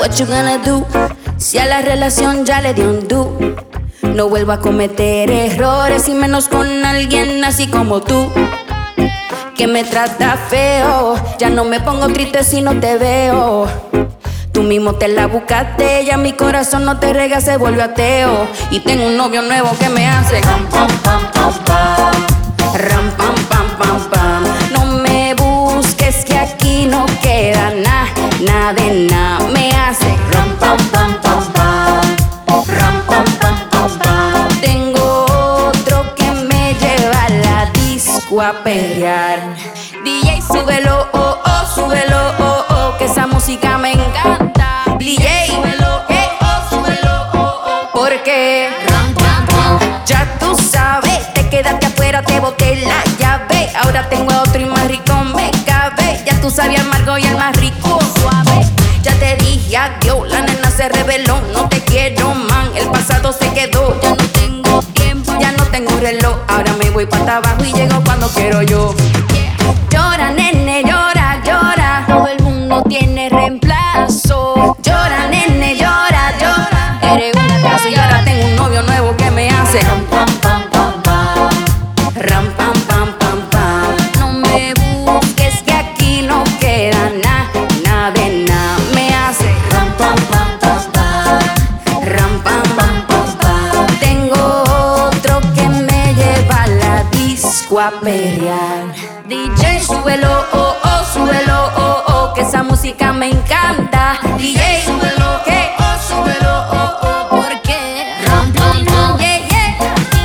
What you gonna do? Si a la relación ya le dio un do. No vuelvo a cometer errores y menos con alguien así como tú, que me trata feo. Ya no me pongo triste si no te veo. Tú mismo te la buscaste, ya mi corazón no te rega, se vuelve ateo. Y tengo un novio nuevo que me hace ram pam pam pam pam, ram pam pam pam pam. No me busques que aquí no queda nada de nada. Me hace ram pam pam pam pam, ram pam pam pam pam. Tengo otro que me lleva a la disco a perrear. DJ súbelo, oh oh, súbelo, oh oh, que esa música me encanta. DJ súbelo, oh, súbelo, oh oh, porque ya tú sabes, te quedaste afuera, te boté la llave. Ahora tengo a otro y más rico me cabe. Ya tú sabías amargo y el más rico suave. Ya te dije adiós, la nena se reveló. No te quiero, man, el pasado se quedó. Ya no tengo tiempo, ya no tengo un reloj. Ahora me voy para abajo y llego cuando quiero yo. Llora, nene, llora, llora. Todo el mundo tiene reemplazo. Llora, nene, llora, llora. Eres un atraso y ahora tengo un novio nuevo que me hace ram pam pam pam pam, ram pam pam pam pam. No me busques que aquí no queda nada de nada. Me hace ram pam pam pam pam, ram pam pam pam pam. Tengo otro que me lleva a la disco a perrear. DJ súbelo, oh oh, súbelo, oh oh, que esa música me encanta. DJ súbelo, oh súbelo, oh oh, porque ram pam pam, yeah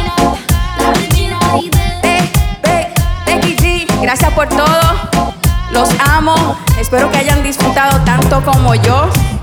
yeah. Becky G, gracias por todo. Los amo. Espero que hayan disfrutado tanto como yo.